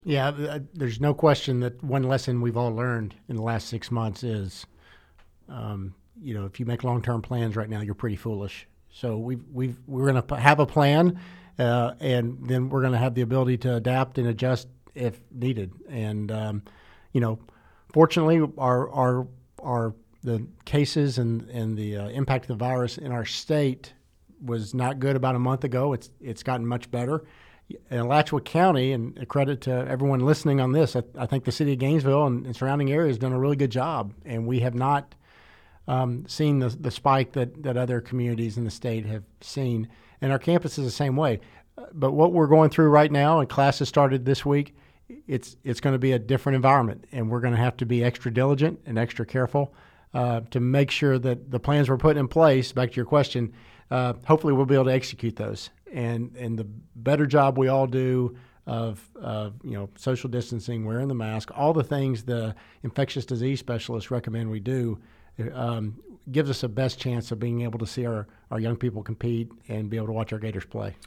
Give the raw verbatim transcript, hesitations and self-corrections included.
Yeah, th- there's no question that one lesson we've all learned in the last six months is, um, you know, if you make long-term plans right now, you're pretty foolish. So we've we've we're going to have a plan, uh, and then we're going to have the ability to adapt and adjust if needed. And um, you know, fortunately, our our our the cases and and the uh, impact of the virus in our state was not good about a month ago. It's it's gotten much better. In Alachua County, and a credit to everyone listening on this, I, I think the city of Gainesville and, and surrounding areas has done a really good job, and we have not um, seen the, the spike that, that other communities in the state have seen. And our campus is the same way. But what we're going through right now, and classes started this week, it's it's going to be a different environment, and we're going to have to be extra diligent and extra careful uh, to make sure that the plans we're putting in place, back to your question, uh, hopefully we'll be able to execute those. And and the better job we all do of, of you know social distancing, wearing the mask, all the things the infectious disease specialists recommend we do, um, gives us a best chance of being able to see our, our young people compete and be able to watch our Gators play.